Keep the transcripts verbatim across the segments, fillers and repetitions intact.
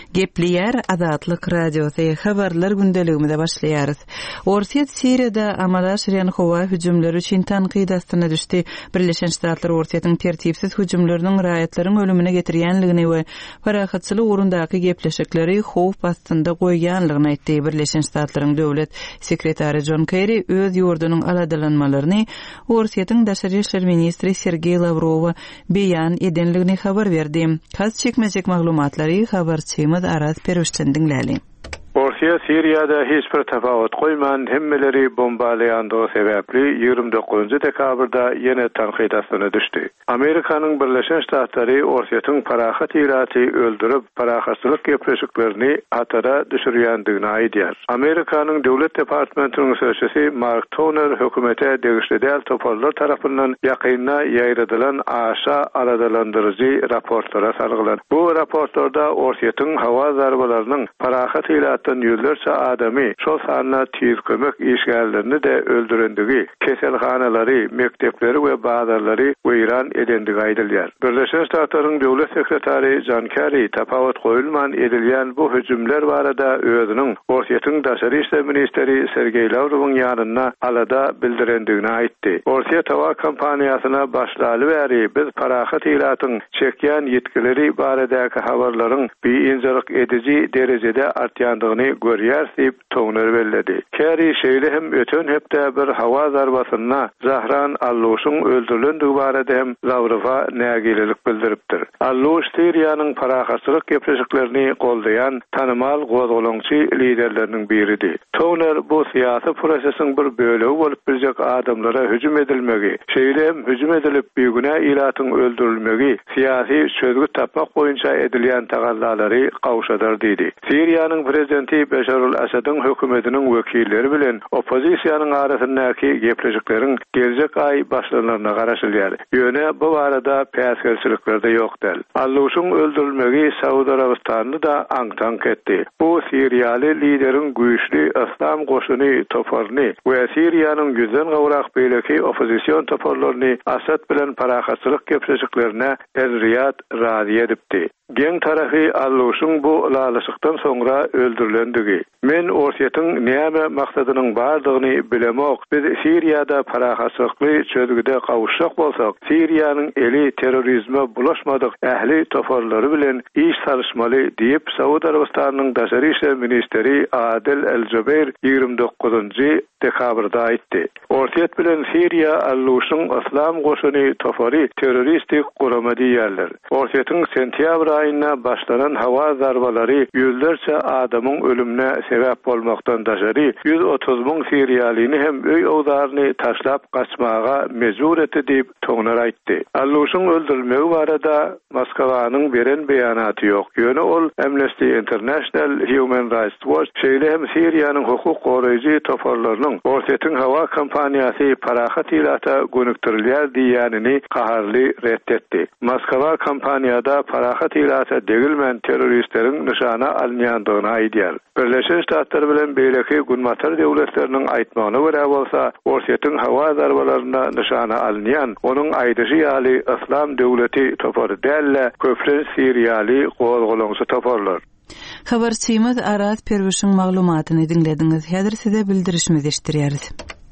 Gepleyer Azatlyk Radiosu habarlar gündeligimizde başlaýarys. Orsiýet Siriýada amala aşyran howa hüjümleri üçin tanqid astyna düşdi. Birleşen Ştatlar Orsiýetyň tertipsiz hüjümleriniň raýatlaryň ölümine getirýänligini we parahatçylyk urundaky gepleşikleri howp astynda goýýanlygyny aýtdy. Birleşen Ştatlaryň döwlet sekretary John Kerry öz ýurdunyň aladalanmalaryny Orsiýetyň daşary işler ministri Sergey Lavrowa beýan edenligini habar berdi. Kas çekmejek maglumatlary habarçymyz Aras Perüşden dinläli. Orsiýa Siriýada hiç bir tafawut goýman hemmeleri bombalaýandygy sebäpli ýygrimi dokuzunçy dekabrda ýene tanqid astyna düşdi. Amerikanyň Birleşen Ştatlary Orsiýetyň parahat iraty öldürip parahatçylyk gepleşiklerini hatara düşürýändigini aýdýar. Amerikanyň döwlet departamentynyň sözçüsi Mark Toner hökümete degişli däl toparlar tarapyndan ýakynda ýaýradylan aşa aradalandyrjy raportlara salgylan. Bu raportlarda Orsiýetyň hawa zarbalarynyň parahat iraty yüzlerce adamy şol sanyna tiz kömek işgällerini de öldürendigi, keselhanalary, mektepleri we bazarlary weýran edendigi aýdylýar. Birleşen Ştatlaryň döwlet sekretary John Kerry tapawut goýulman edilýän bu hüjümler barada özüniň Orsiýetyň daşary işler ministri Sergey Lavrowyň ýanyna alada bildirendigini aýtdy. Orsiýet hawa kampaniýasyna başlaly bäri biz parahat iratyň çekýän ýetkileri baradaky habarlaryň biýinjilik edici derejede artýandygyny görýär diýip Toner belledi. Kerry şeýle hem ötön hepde bir hawa zarbasyna Zahran Alloşyň öldürülendigi barada hem Lavrowa nägilelik bildiripdir. Alloş Siriýanyň parahatçylyk gepleşiklerini goldaýan tanymal gozgulaňçy liderleriniň biridir. Toner bu syýasy prosesiň bir bölegi bolup biljek adamlara hüjüm edilmegi, şeýle hem hüjüm edilip büyüne iratyň öldürülmegi syýasy çözgü tapmak boýunça edilýän tagallalary gawşadar diýdi. Siriýanyň prezidenti Beşar el-Asad'ın hökümetiniň wekilleri bilen opozisiýanyň arasyndaky gepleşikleriň geljek ay başlanmagyna garaşylýar. Ýöne bu barada päsgelçilikler de ýokdal. Alloşyň öldürülmegi Saudi Arabistanyny da aňtank etdi. Bu Siriýaly lideriň güýçli İslam goşuny toparny we Siriýanyň yüzden gowrak beýleki opozisiýon toparlaryny Asad bilen parahatçylyk gepleşiklerine tezriyat razy edipdi. Geň tarafy Alloşyň bu lalysykdan soňra öldürülendigi. Men Orsiýetyň näme maksadynyň bardygyny bilemok. Biz Siriýada parahatçylykly çözgüde gawuşsak bolsak, Siriýanyň eli terrorizme bulaşmadyk ähli toparlary bilen iş sarışmaly diýip Saudi Arabistanynyň daşary işler ministri Adil El-Jubeir ýygrimi dokuzunçy dekabrda aýtdy. Orsiýet bilen Siriýa Alloşyň İslam goşuny topary terroristik gurama diýerler. Orsiýetyň sentýabr aýyna başlanan hawa zarbalary yüzlerce adamın ölümüne sebep bolmaktan daşary yüz otuz müň Siriýalyny hem öý owdaryny taşlap gaçmaga mejbur etdi diýip Toner aýtdy. Alloşyň öldürülmegi barada Moskwanyň beren beýanaty ýok. Ýöne ol Amnesty International, Human Rights Watch şeýle hem Siriýanyň hukuk goraýjy toparlarynyň Orsiýetyň hawa kampaniýasy parahat ilata gönükdirilýär diýýänini gaharly reddetdi. Moskwa kampaniýada parahat ilata degilmän terroristleriň nyşana alınýandygyny aýdýar. Birleşen Ştatlar bilen beýleki günmatar döwletleriniň aýtmagyna görä bolsa, Orsiýetyň hawa zarbalaryna nyşana alynýan, onuň aýdyjy ýaly İslam döwleti topary dälle köplen Siriýaly gozgulaňçy toparlar. Habarçymyz Aras Perüşiň maglumatyny dinlediňiz. Häzir size bildirişimizi eşitdirýäris.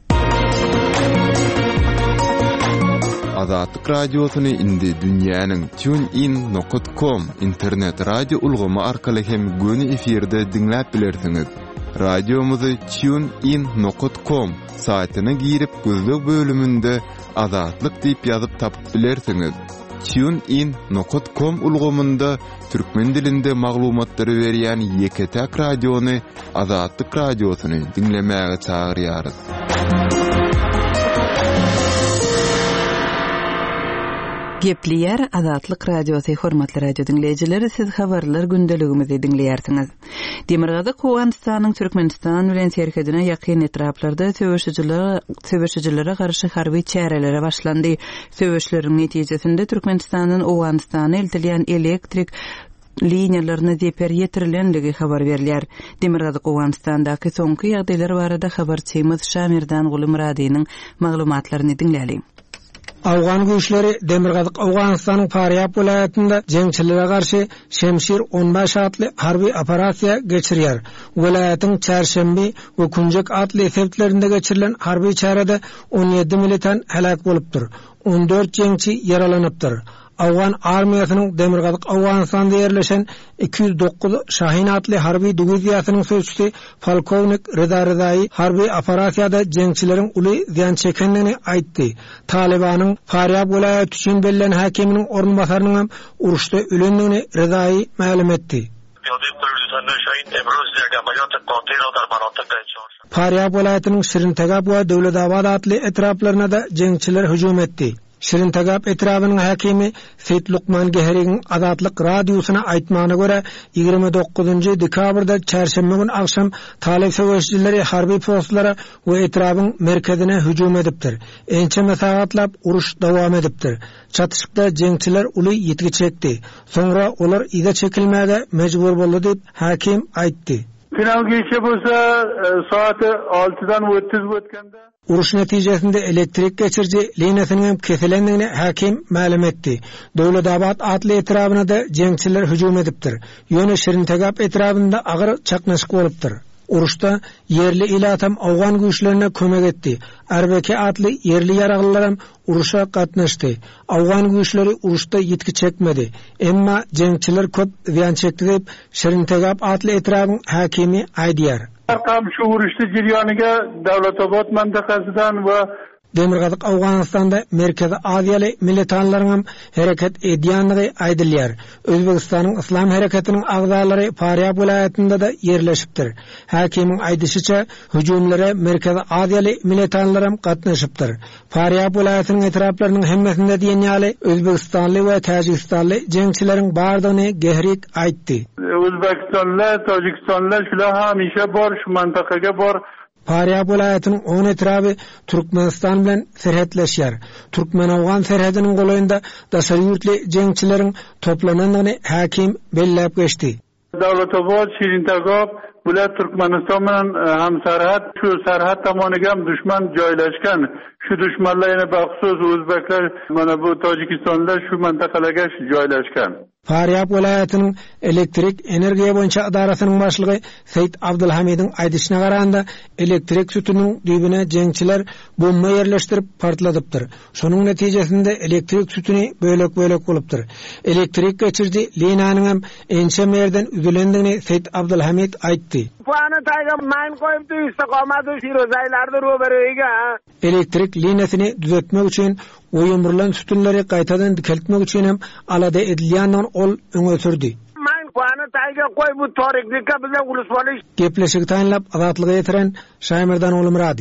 Azatlyk radiosyny indi dünýäniň TuneIn nokta com internet radio ulgamy arkaly hem göni efirde dinläp bilersiňiz. Radiomuzy TuneIn nokta com saýtyna girip gözlük bölümünde Azatlyk diýip ýazyp tapyp bilersiňiz. TuneIn nokta com ulgamynda türkmen dilinde maglumatlary berýän Ýeketäk radiony Azatlyk radiosyny dinlemäge çagyrýarys. Gepleyer Azatlyk Radiosu hormatly radio dinleyijileri, siz habarlar gündeligimizi dinleýärsiňiz. Demirgazy Owganystanyň Türkmenistan bilen serhedine ýakyn etraplarda söwüşçilere söwüşçilere garşy harby çärelere başlandy. Söwüşleriň netijesinde Türkmenistanyň Owganystana eltilýän elektrik liniýalaryna zeper ýetirilendigi habar berilýär. Demirgazy Owganystandaky soňky ýagdaýlar barada habarçymyz Şamirdan Gulumradynyň maglumatlaryny dinläli. Afgan güýçleri Demirgazyk Awganystanyň Faryab vilayatynda jeňçilere garşy Şemşir on beş atly harby operasiýa geçirýär. Vilayatyň Çarşembi we Kunjak atly efektlerinde geçirilen harby çarada on ýedi militan helak bolupdyr. on dört jeňçi yaralanypdyr. Afgan armiýasynyň Demirgazyk Awganystanda ýerleşen iki yüz dokuz Şahin atly harby diviziýasynyň sözçüsi Polkovnik Reza Rezaý harby operasiýada jeňçileriň uly ziýan çekendigini aýtdy. Talibanyň Faryab vilayat üçin berilen hakiminiň orunbasarynyň uruşda ölendigini Rezaý ma'lum etdi. Faryab vilayatynyň Şirintagap we Döwletabad atly etraplaryna da jeňçiler hüjum etdi. Şirintagap etrabynyň hakimi Seyit Lukman Geheriň Azatlyk radiosyna aýtmagyna görä ýigirme dokuzunjy dekabrda çarşembe gün akşam talib söwüşçileri harby postlara we etrabyň merkezine hüjum edipdir. Ençe mesawatlap uruş dowam edipdir. Çatışykda jeňçiler uly ýetgi çekdi. Soňra olar ýa çekilmäge mejbur boldy diýip hakim aýtdy. Final geçe bolsa saat altıdan ötüz ötkende uruş netijesinde elektrik geçirci liniýasynyň kesilendigini hakim ma'lum etdi. Döwletabad atly etrabyna da jeňçiler hüjum edipdir. Ýöne Şirintagap etrabynda agyr çaknaşyk bolupdyr. Uruşda yerli ilatam Awgan güýçlerine kömek etdi. Arbeke atly yerli ýaraglylaram uruşa gatnaşdy. Awgan güýçleri uruşda ýetki çekmedi. Emma jeňçiler köp ziýan çekdi diýip Şirintagap atly etrabyň hakimi aýdýar. Arqam şu uruşda jirýanyga Döwletabad mandakasydan we Demirgazyk Awganystanda Merkezi Aziýaly militanlaryň hereket edýänligi aýdylýar. Özbegistanyň Islam hereketiniň agzalary Faryab vilayatynda da ýerleşipdir. Hakimiň aýdysyça hüjumlara Merkezi Aziýaly militanlaryň gatnaşypdyr. Faryab vilayatynyň etraplarynyň hemmesinde diýen ýaly Özbegistanly we Tajikistanly jeňçileriň bardygyny Gehrik aýtdy. Özbekistanly, Tajikistanly şular hamisha bar şu mantakaga bar. Faryab vilayatynyň on etrabı Türkmenistan bilen serhetleşýär. Türkmen-Awgan serhediniň goýunda daşary ýurtly jeňçileriň toplananyny hakim belläp geçdi. Döwletabad, Şirintagap bular Türkmenistan bilen hamsarhat, şu sarhat tomoniga ham düşman joylashgan. Şu düşmanlar ýene bahsus Özbekler mana bu Tajikistanlar şu mantakalarga joylashgan. Faryab vilayatynyň elektrik energiýa boýunça adarasynyň başlygy Seyit Abdulhamidiň aýdyşyna garanda elektrik sütüniň düýbüne jeňçiler bomba ýerleşdirip partladypdyr. Şonuň netijesinde elektrik sütüni bölek-bölek bolupdyr. Elektrik geçirji liniýanyň hem ençe merden üzülendigini Seyit Abdulhamid aýtdy. Puany taýga maýyn goýup istiqamaty şirozaylarda roberega. Elektrik liniýasyny düzeltmek üçin oýumrulan sütünleri gaýtadan dikeltmek üçin hem alada edilýän ol öňe sürdi. Maýyn puany taýga goý bu toriklikka bilen ulus boluş. Gepleşik taýinlap azatlygy ýetiren Şaýmyrdan Oly Murady.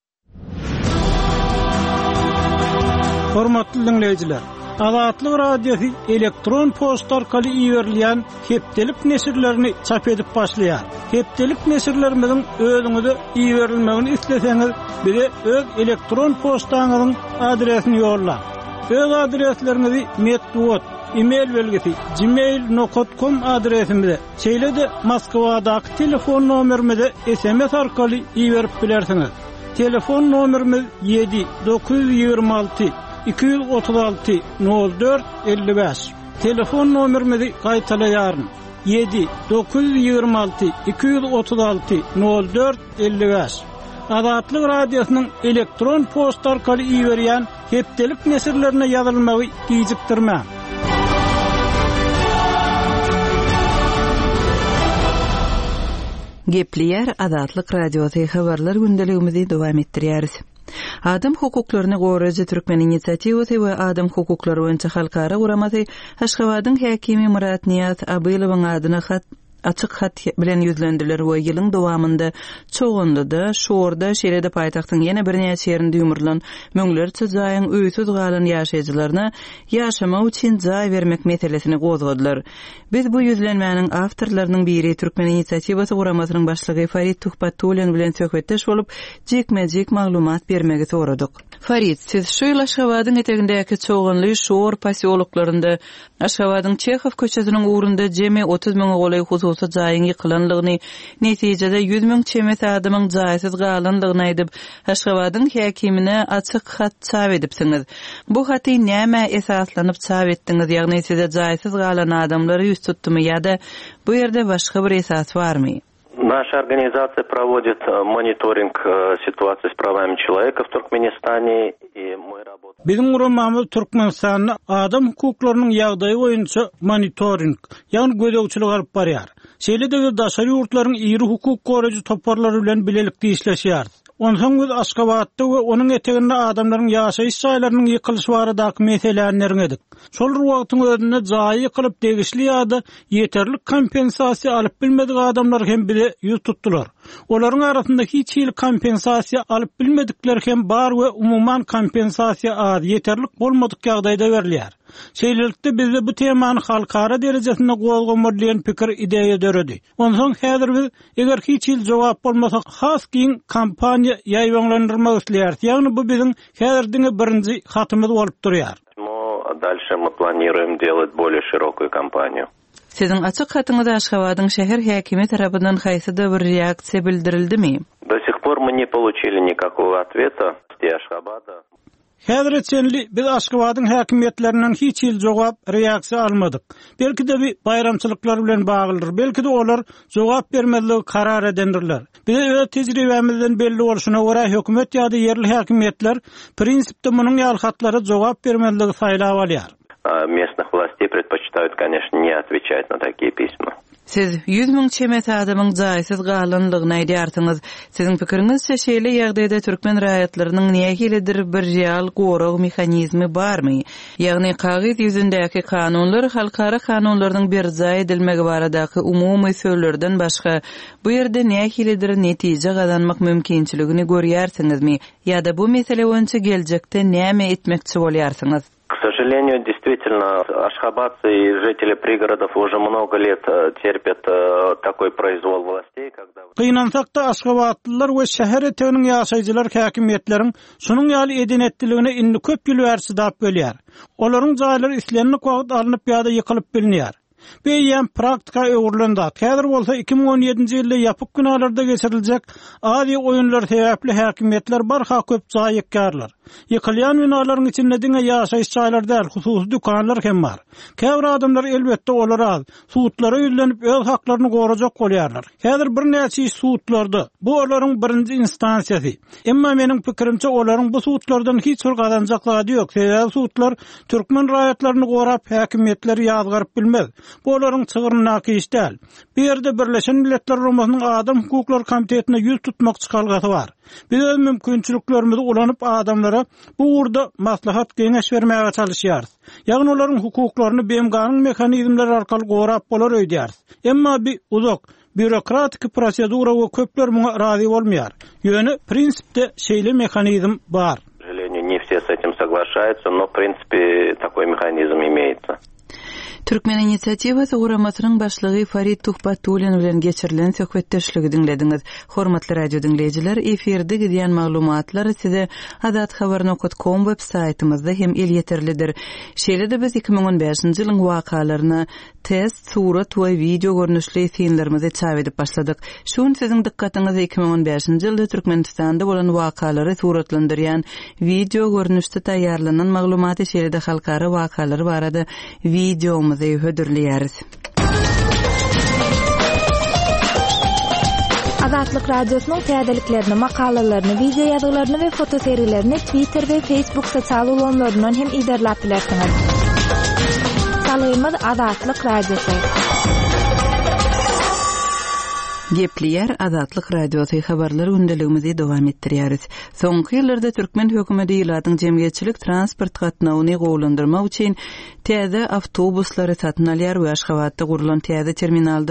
Hormatly dinleýijiler, Azatlyk radiosu elektron posta arkaly ýerilýän hepdelik nesirlerini çap edip başlaýar. Hepdelik nesirlerimiziň özüňize ýerilmegini isleseňiz, bize öz elektron postaňyzyň adresini ýollar. Öz adreslerinizi metduat, e-mail belgisi gmail nokta com adresimize, şeýle-de Moskwadaky telefon nomerimize S M S arkaly ýerip bilersiňiz. Telefon nomerimiz yedi dokuz yüz ýigirme alty iki yüz otuz alty nol dört elli beş. Telefon nomerimizi gaýtalaýaryn. yedi dokuz yüz ýigirme alty iki yüz otuz alty nol dört elli beş. Azatlyk radiosynyň elektron posta arkaly ýerilýän hepdelik nesirlerine ýazylmagy gijikdirmä. Gepleýär Azatlyk radiosy habarlar gündeligimizi dowam etdirýäris. Adam hukuklaryny goraýjy Türkmen inisiatiwasy we adam hukuklary boýunça halkara guramasy Haşgabatyň hakimi Murat Niyaz Abylowyň adyna hat açyk hat bilen ýüzlendiler we ýylyň dowamında çoğundyda şorda şeýle-de paýtagtyň ýene bir näçe ýerinde ýumurlan möňlerçe jaýyň öýsüz galan ýaşaýjylaryna ýaşamak üçin jaý bermek meselesini gozgadylar. Biz bu ýüzlenmäniň awtorlarynyň biri Türkmen inisiatiwasy guramasynyň başlygy Farid Tuhpatulyn bilen söhbetdeş bolup, jekme-jek maglumat bermegi soradyk. Farid, siz şu yıl Aşgabatyň etegindäki çoğunly şoor pasiologlarynda Aşgabatyň Çehov köçesiniň uğrunda jemi otuz miň golay hususy jaýyň ýykylanlygyny, netijede yüz miň çemet adamyň jaýsyz galanlygyny aýdyp, Aşgabatyň häkimine açyk hat çap edipsiňiz. Bu haty näme esaslanyp çap etdiňiz? Ýagny size jaýsyz galan adamlary ýüz tutdymy ýa-da bu ýerde başga bir esas barmy? Наша организация проводит мониторинг ситуации с правами человека в Туркменистане, и мы работаем. Bizim uramamız Türkmenistan'da adam hukuklarynyň ýagdaýy boýunça monitoring, ýagny gözegçilik alyp barýar. Şeýle de daşary ýurtlaryň iri hukuk goraýjy toparlary bilen bilelikde işleşýär. Onsoň biz Aşgabatda we onuň eteginde adamlaryň ýaşaýyş şaýlarynyň ýykylşy baradaky meselelerini öňedik. Şol wagtyň özünde jaý ýykylyp degişli ýa-da ýeterli kompensasiýa alyp bilmedik adamlar hem bile ýüz tutdular. Olaryň arasyndaky hiç ýyl kompensasiýa alyp bilmedikler hem bar we umumyň kompensasiýa az, ýeterli bolmadyk ýagdaýda berilýär. Şeýlelikde bizde bu temany halkara derejesinde gowalgamyrlayan pikir ideýa döredi. Onsoň häzir biz eger hiç ýyl jogap bolmasa has giň kampaniýa ýaýwanlandyrmak isleýär. Ýagny bu biziň häzirdiňe birinji hatymyz bolup durýar. Дальше мы планируем делать более широкую кампанию. Sizin açyk hatyňyzda Aşgabatyň şäher häkimi tarapyndan haýsy da bir reaksiýa bildirildimi? До сих пор мы не получили никакого ответа с Ашхабада. Häzirçenli biz Aşgabatyň häkimetlerinden hiç ýyl jogap, reaksiýa almadyk. Belki de bir bayramçylyklar bilen baglydyr. Belki de olar jogap bermezligi karar edendirler. Biz öz tejribemizden belli bolşuna görä hökümet ýa-da yerli häkimetler prinsipde munyň ýalhatlary jogap bermezligi saýlap alýar. Местных властей предпочитают, конечно, не отвечать на такие письма. Siz yüz miň çemet adamyň jaýsyz galanlygyny aýdýarsyňyz. Siziň pikiriňizçe şeýle ýagdaýda türkmen raýatlarynyň nähilidir bir real gorag mexanizmi barmy? Ýagny kagyz ýüzündäki kanunlar halkara kanunlarynyň bir jaý edilmegi baradaky umumy söýlerden başga bu ýerde nähilidir netije gazanmak mümkinçiligini görýärsiňizmi? Ýa-da bu mesele boýunça geljekde näme etmekçi bolýarsyňyz? К сожалению, действительно, ашхабадцы и жители пригородов уже много лет терпят такой произвол властей, когда... Kıynansakda Aşgabatlılar ve şäher eteginiň ýaşaýjylar häkimetleriň şunyň ýaly edenetdiligine indi köp ýyl bersidap bolýar. Olaryň jaýlary islenlik wagt alınıp ýa-da ýykylyp bilinýär. Beýen praktika öwrülende. Häzir bolsa iki miň on ýedinji ýylda ýapyk günalarda geçiriljek ady oýunlar sebäpli häkimetler barha köp jaý ýekärler. Ýykylýan binalaryň içinde diňe ýaşaýyş çaýlarda hususy dükanlar hem bar. Käbir adamlar elbetde olar az. Suutlara ýüzlenip öz haklaryny gorajak bolýarlar. Häzir bir näçe suutlarda bu olaryň birinji instansiýasy. Emma meniň pikirimçe olaryň bu suutlardan hiç bir gazanjaklary ýok. Sebäbi suutlar türkmen raýatlaryny gorap häkimetleri ýazgyryp bilmez. Bu olaryň çygyrynaky iş däl. Bu ýerde Birleşen Milletler Romasynyň Adam Hukuklary Komitetine ýüz tutmak çykalgasy bar. Biz öz mümkinçiliklerimizi ulanyp adamlara bu urda maslahat geňeş bermäge çalışýarys. Ýagny olaryň hukuklaryny beýim kanun mexanizmleri arkaly gorap bolar öýdýärys. Emma bir uzak bürokratik prosedura we köpler muňa razy bolmaýar. Ýöne prinsipde şeýle mexanizm bar. К сожалению, не все с этим соглашаются, но в принципе такой механизм имеется. Türkmen inisiativasy guramasynyň başlygy Farid Tuhbatulin bilen geçirilen söhbetdeşligi dinlediňiz. Hormatly radio dinleyijiler, eferde gidýän maglumatlar size adat habar nokta com web saýtymyzda hem el ýeterlidir. Şeýle de biz iki miň on beşinji ýylyň wakalaryny test, surat we video görnüşli filmlerimizi çap edip başladyk. Şuň siziň dikkatiňizi iki miň on beşinji ýylda Türkmenistanda bolan wakalary suratlandyrýan video görnüşde taýýarlanan maglumaty şeýle de halkara wakalary barada video Zey hödürlýäris. Azatlyk radiosynyň täzeliklerini, makalalaryny, video ýazgylaryny we foto seriýlerini Twitter we Facebook sosial ulanlaryndan hem iderläp bilersiňiz. Salaýymyz Azatlyk radiosu. Gepleýär Azatlyk radiosy habarlary gündeligimizi dowam etdirýäris. Soňky ýyllarda türkmen hökümeti ýylatyň jemgyýetçilik transport gatnawyny gowlandyrmak üçin täze awtobuslary satyn alýar we Aşgabatda gurulan täze terminaldy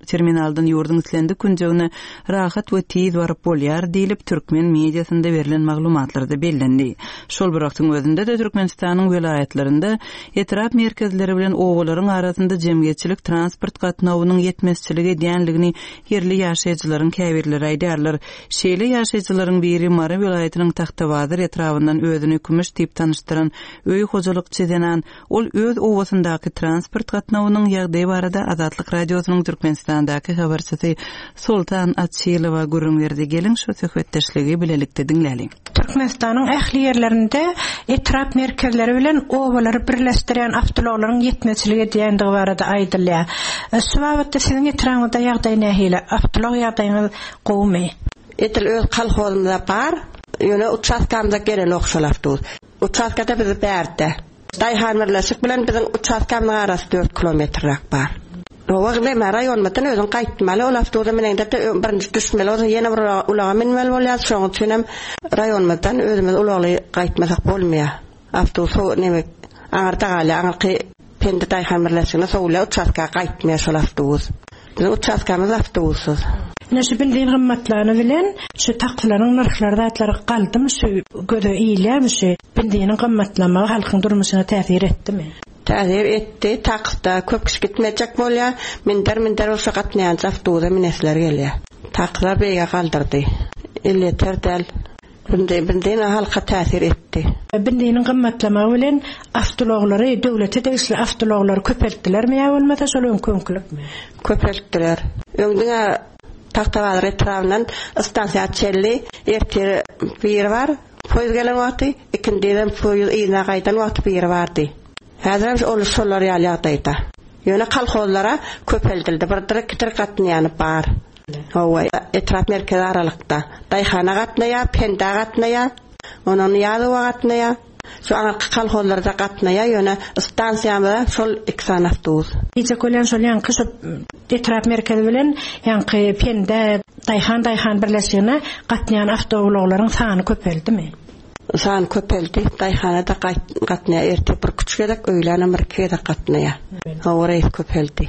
terminaldan ýurdun islendi kunjagına rahat we tiz baryp bolýar diýilip türkmen mediasynda berilen maglumatlarda bellendi. Şol biraktyň özünde de Türkmenistanyň welaýatlarynda etrap merkezleri bilen owalaryň arasynda jemgyýetçilik transport gatnawynyň ýetmezçiligi diýenligini yerli ýaşaýjylaryň käbirleri aýdarlar. Şeýle ýaşaýjylaryň biri Mara welaýatynyň Taxtawadyr etrabyndan özüni kümüş diýip tanıştyran öý hojalykçy denan ol öz owasyndaky transport gatnawynyň ýagdaýy barada Azatlyk radiosynyň Türkmenistandaky habarçysy Sultan Atçylowa gurrun berdi. Gelin şu söhbetdeşligi bilelikde dinläli. Türkmenistanyň ähli ýerlerinde etrap merkezleri bilen owalary birleşdiren avtologlaryň ýetmezçiligi diýendigi barada aýdylýar. Şuwagtda siziň etraňyzda ýagdaý nähile? Avtolog ýagdaýyňyz gowmy? Etil öz kalholunda bar, ýöne uçaskamda gelen okşalapdy. Uçaskada bizi bärdi. Daýhan birleşik bilen biziň uçaskamyň arasy dört kilometrak bar. O wagtda raýonmydan özüň gaýtmaly olapdy menen de birinji düşmeli olsa ýene bir ulaga minmeli bolýar. Şoň üçin raýonmydan özümiz ulagy gaýtmasak bolmaýar. Awtobus näme aňarda galy aňky pende daýhan birleşigine sowla uçaska gaýtmaýar şol awtobus. Biz uçaskamyz awtobusuz. Näşe bildiğin gymmatlaryny bilen şu taklaryň narhlary datlary galdymy, şu göze iýilýärmi, şu bildiğin gymmatlama halkyň durmuşyna täsir etdimi? Täsir etdi. Takda köp kişi gitmejek bolýar. Minder minder olsa gatnaýan awtobusa minesler gelýär. Taklar beýge galdyrdy. elli terdel bildiğin halka täsir etdi. Bildiğin gymmatlama bilen awtologlary döwlete degişli awtologlar köpeltdilermi ýa bolmasa şol öňkünlikmi? Köpeltdiler. Öňdiňe Taxtawadyr etrabyndan stansiýa çelli, erteri bir var, poýuz gelen wagty, ikindiden poýuz ýyna gaýdan wagty bir bardy. Häzir ol şolar ýalyagdaýda. Ýöne kalhollara köpeldildi, bir direktor gatnaýany bar. Hawa etrap merkezi aralykda. Daýhana gatnaýa, pende gatnaýa, onuň ýaly gatnaýa. Şu anarky kalhollarda gatnaýa, ýöne stansiýamda şol iki san awtobus. Hiç kolan şol ýanky şu etrap merkezi bilen ýanky pende daýhan daýhan birleşigine gatnaýan awtobuslarlaryň sany köpeldimi? San köpeldi. Daýhanada gatnaýa erti bir küçükdek öýlene bir kede gatnaýa. Hawa köpeldi.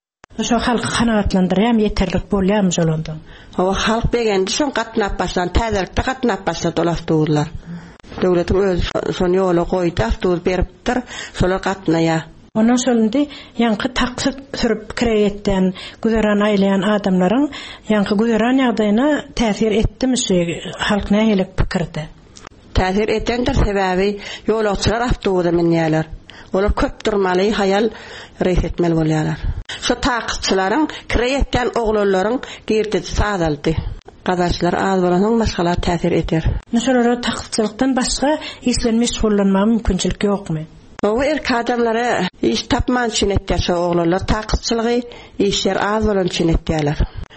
Şu halk kanaatlandyrýam ýeterlik bolýarmy jolonda? Hawa halk begendi şoň gatnap başlan, täzelikde gatnap başlady awtobuslar. Döwletin öz şonu ýola goýdy, awtobus beripdir, şolar gatnaýa. Ondan şolundy ýanky taksy sürüp kireýetden güzeran aýlayan adamlaryň ýanky güzeran ýagdaýyna täsir etdimi şu halk nähelik pikirde? Täsir edendir sebäbi ýolagçylar awtobusa minýärler. Olar köp durmaly hayal reýs etmeli bolýarlar. Şu taksçylaryň kireýetden oglalaryň girdisi sadaldy. Gadaşlar az bolanyň başgalar täsir eder. Näşeler taksçylykdan başga işlenmiş bollanma mümkinçilik ýokmy? O erk adamlara iş tapman için etdiler oğlanlar. Taksçılığı işler az olan için etdiler.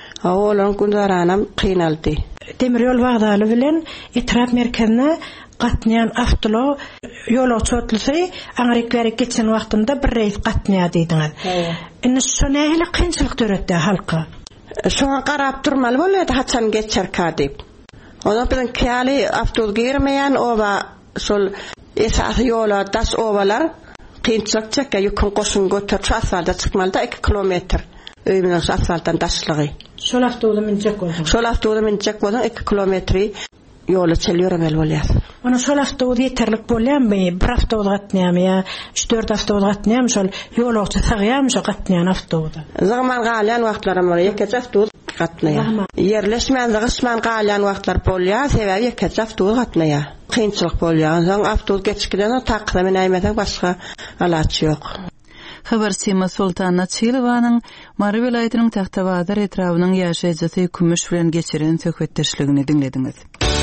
Oğlan gündaranam kıynaldı. Demiryol vagdaly bilen etrap merkezine gatnayan avtolo ýol çotlusy aňryk geçen wagtynda bir reýs gatnaýa diýdiňiz. Indi şu nähili kynçylyk töretdi halka. Şoňa garap durmaly bolýar, haçan geçer kadip. Ona bilen kýaly avtobus girmeýän oba şol esas ýola das ovalar kynçylyk çekýär, ýükün goşun götürip asfalta çykmalda iki kilometr. Öýmüň asfaltdan daşlygy. Şol avtobusa minjek bolsa. Şol avtobusa minjek bolsa iki kilometri ýola çelýärmeli bolýar. Ona şol avtobus ýeterlik bolýarmy? Bir avtobus gatnaýarmy ýa üç dört avtobus gatnaýarmy? Şol ýolagçy sagýarmy şol gatnaýan avtobusa? Zaman galýan wagtlaram bar, ýeke avtobus gatnaýar. Yerleşmän gysman galýan wagtlar bolýar, sebäbi ýeke avtobus gatnaýar. Kynçylyk bolýar. Soň avtobus geçikden takda menäýmeden başga alaçy ýok. Habarçyma Sultan Atçylowanyň Mara welaýatynyň Taxtawadyr etrabynyň ýaşaýjysy kümüş bilen geçiren söhbetdeşligini dinlediňiz.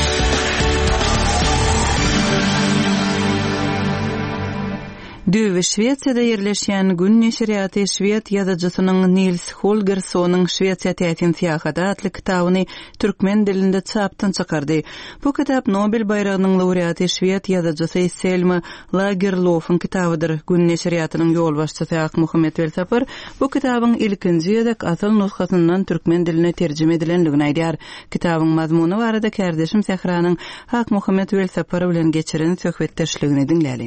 Düwe Şweýçýada ýerleşýän Gün neşriýaty Şwed ýazgıçynyň Nils Holgerssonyň Şweýçýa tätin syýahata atly kitabyny türkmen dilinde çapdan çykardy. Bu kitap Nobel bayragynyň laureaty Şwed ýazgıçy Selma Lagerlöfň kitabydyr. Gün neşriýatynyň ýolbaşçysy Ak Muhammed Welsapar bu kitabyň ilkinji ýa-da asl nusxasyndan türkmen diline terjime edilenligini aýdýar. Kitabyň mazmuny barada kardeşim Sehranyň Ak Muhammed Welsapar bilen geçiren söhbetdeşligini dinläli.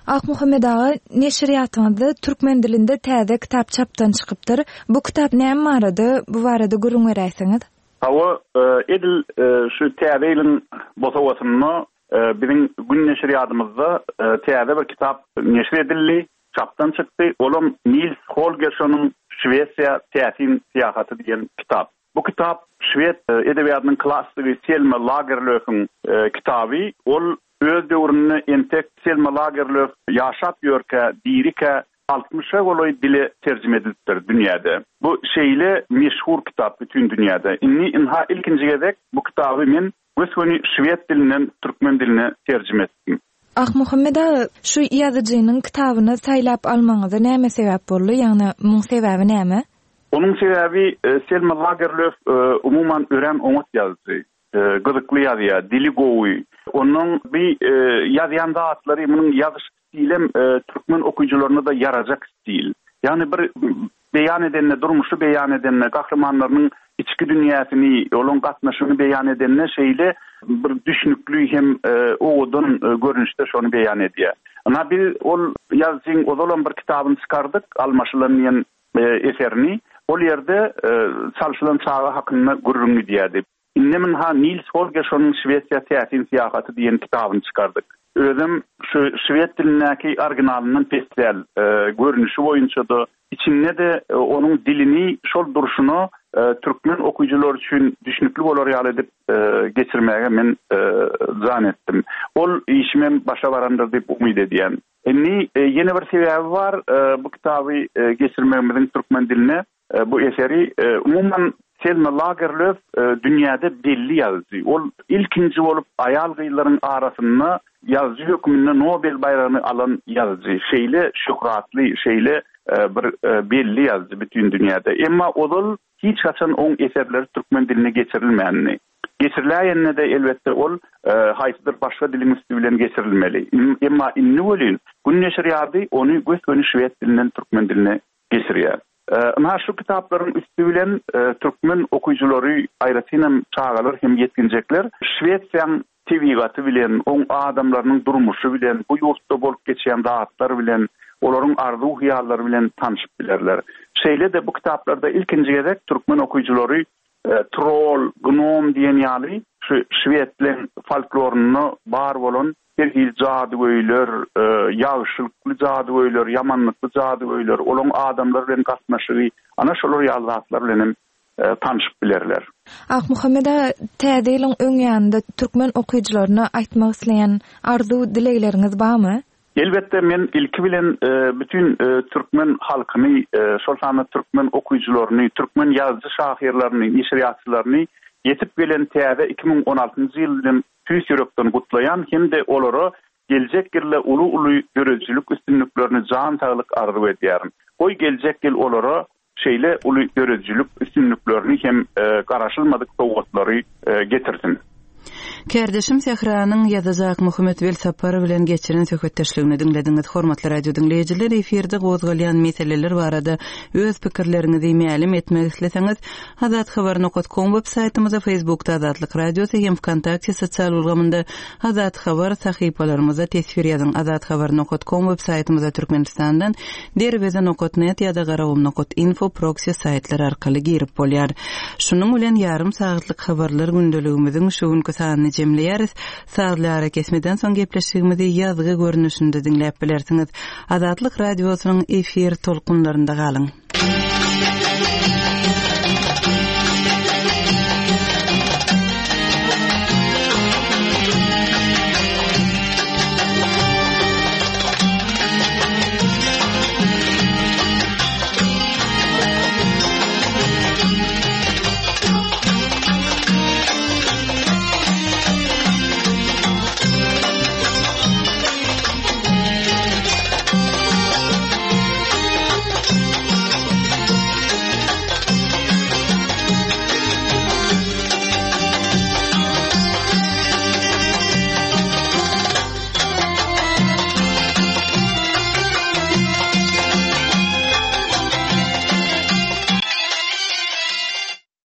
Ak Muhammed ağa, neşriýatynda türkmen dilinde täze kitap çapdan çykypdyr. Bu kitap näme barada? Bu barada gurrun beräýsiňiz? Hawa edil şu täzeýiň bosawasyny bizim gün neşriýatymyzda täze bir kitap neşr edildi, çapdan çykdy. Olam Nils Holgerssonyň Şwesiýa täsin siýahaty diýen kitap. Bu kitap Şwed edebiýatynyň klassiki Selma Lagerlöf'ün kitaby. Ol öz döwrüne entek Selma Lagerlöf ýaşap ýörke, dirike altmışa goloy dile terjime edilipdir dünýäde. Bu şeýle meşhur kitap bütün dünýäde. Inni inha ilkinji gezek bu kitaby men gösgöni şwed dilinden türkmen diline terjime etdim. Ak Muhammed ağa, şu ýazyjynyň kitabyny saýlap almaňyza näme sebäp boldy? Ýagny muň sebebi näme? Onun sebebi Selma Lagerlöf umuman ören oňat ýazdy. Gyzykly ýazýar, dili gowy. Onun bir ýazýan atlary, munyň ýazyş stilem türkmen okuyucularına da yaracak stil. Yani bir beyan edenle, durmuşu beyan edenle, kahramanlarının içki dünyasını, olun katnaşını beyan edenle şeyle bir düşünüklü hem oğudun görünüşte şunu beyan ediyor. Ana bir ol yazın odolan bir kitabını çıkardık, almaşılanmayan eserini. O yerde çalışılan çağı hakkında gurrunu diyordu. İnnemin ha Nils Holgerssonyň Şwesiýa täsin siýahaty diýen kitabını çıkardık. Özüm şu Şwed dilindäki originalynyň festival e, görünüşi boýunça da içinde de e, onun dilini, şol duruşunu e, türkmen okuyucular üçin düşünükli bolar ýaly edip e, geçirmäge men e, zan etdim. Ol işimem başa barandyr diýip umyd edýän. Enni e, ýene bir sebebi var, e, bu kitaby e, geçirmegimiziň türkmen diline e, bu eseri e, umuman Selma Lagerlöf e, dünýäde belli ýazdy. Ol ilkinji bolup aýal gyýlaryň arasynda ýazgy hökmünde Nobel bayrağını alan ýazgy. Şeýle şöhratly, şeýle e, bir e, belli ýazdy bütün dünýäde. Emma odol hiç haçan oň eserleri türkmen diline geçirilmänini. Geçirilýänne de elbetde ol e, haýsydyr başga dilin üstü bilen geçirilmeli. Emma inni bolýan gün neşriýaty ony gösgöni şwed dilinden türkmen diline geçirýär. Ama şu kitapların üstü bilen e, türkmen okuyucuları ayrıtıyla çağalır hem yetkinecekler. Şwedsyan tebigatı bilen, on adamlarının durmuşu bilen, bu yurtta bolup geçen rahatlar bilen, onların arzu hıyalları bilen tanışıp bilerler. Şeyle de bu kitaplarda ilkinci gezek türkmen okuyucuları e, troll, gnom diyen ýaly şu Şwedlerin folklorunu bar bolan bir hil jadygoýlar, e, ýagşylykly jadygoýlar, ýamanlykly jadygoýlar, olan adamlar bilen gatnaşygy, ana şolar ýazatlar bilen e, tanışyp bilerler. Ak Muhammed ağa, täzeýiň öň ýanynda türkmen okuyucularyna aýtmak isleýän arzu dileýleriňiz barmy? Elbette men ilki bilen e, bütün e, türkmen halkyny, e, şol sany türkmen okuyucularyny, türkmen ýazgy şahyrlaryny, neşriýatçylaryny yetip gelen täze iki bin on altyncy ýyldan tüýs ýürekden gutlayan hem de olary geljek ýylda uly uly görejlik üstünliklerini jan saglyk arzu edýärin. Oý geljek ýyl olary şeýle uly görejlik üstünliklerini hem e, garaşylmadyk sowatlary e, getirsin. Kärdeşim Sehranyň ýazajak Muhammed Belsapar bilen geçiren söhbetdeşligini dinlediňiz. Hormatly radio dinleýijiler, eferde gozgalýan meseleler barada öz pikirleriňizi meýalim etmek isleseňiz, azat habar nokta com web saýtymyza, Facebookda Azatlyk Radiosu hem Wkontakte sosial ulgamynda Azat Habar sahypalarymyza tesbir ýazyň. azat habar nokta com web saýtymyza Türkmenistandan derweze nokta net ýa-da garawum nokta info proxy saýtlar arkaly girip bolýar. Şunuň bilen ýarym saatlyk habarlar gündeligimiziň şu günkü sanyny jemleýäris. Saatlara kesmeden soň gepleşigimizi ýazgy görnüşinde dinläp bilersiňiz. Azatlyk Radiosynyň efir tolkunlarynda galyň.